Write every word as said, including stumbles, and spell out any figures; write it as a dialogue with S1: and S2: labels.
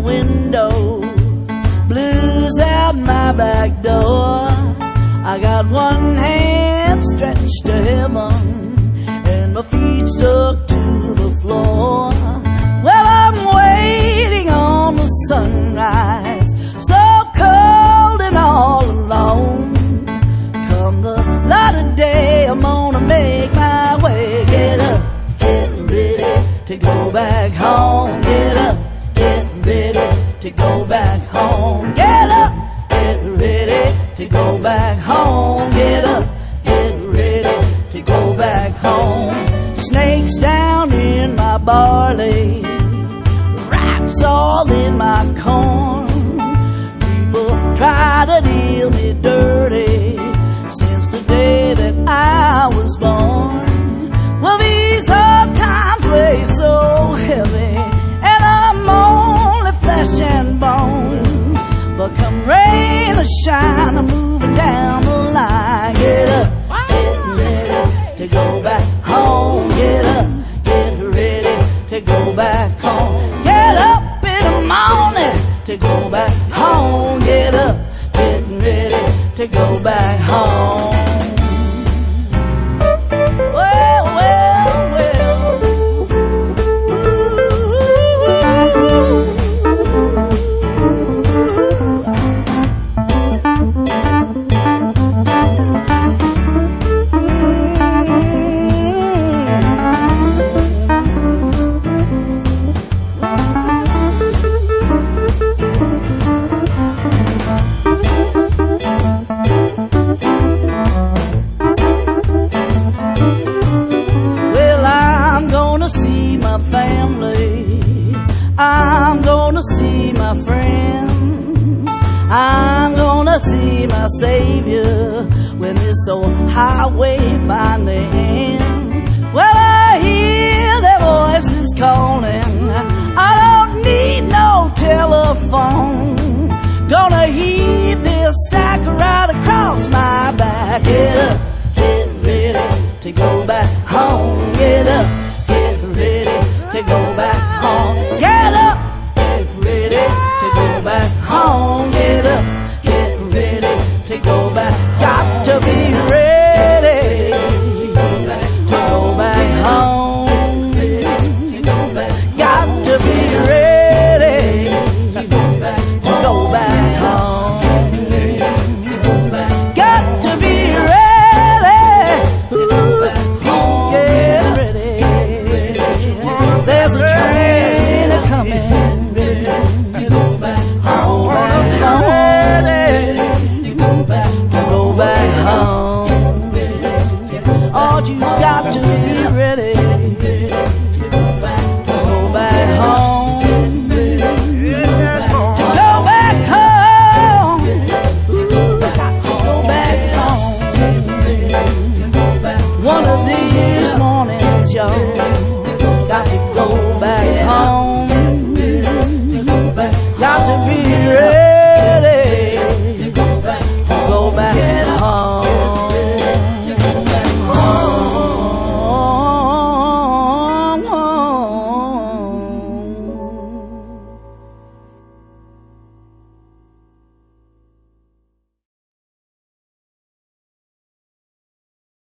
S1: window, blues out my back door. I got one hand stretched to heaven and my feet stuck to the floor. Well, I'm waiting on the sunrise, so cold and all alone. Come the light of day, I'm gonna make my way. Get up, get ready to go back home. Get up, get ready to go back home. Get up, get ready to go back home. Get up, get ready to go back home. Snakes down in my barley, rats all in my corn. People try to deal me dirty since the day that I was born. Well, these hard times weigh so heavy, and I'm only flesh and bone. But come rain or shine, I'm moving down the line. Get up, get ready to go back home. Get up, get ready to go back home. Get up in the morning to go back home. Get up, get ready to go back home. Well, well, well. I'm gonna see my friends. I'm gonna see my Savior when this old highway finally ends. Well, I hear their voices calling. I don't need no telephone. Gonna heave this sack right across my back. Get up, get ready to go back home. Get up, get ready to go back home. Get up, get ready to go back home. Get up, get ready to go back. Got to be ready to go back home. Got to be ready to go back home. Got to be ready. Ooh, get ready. There's a train a-coming to go back home. Ready to go back, to go back home. Oh, you got to be ready to go back, to go back home. To go back home. Ooh, got to go back home. One of these mornings, y'all.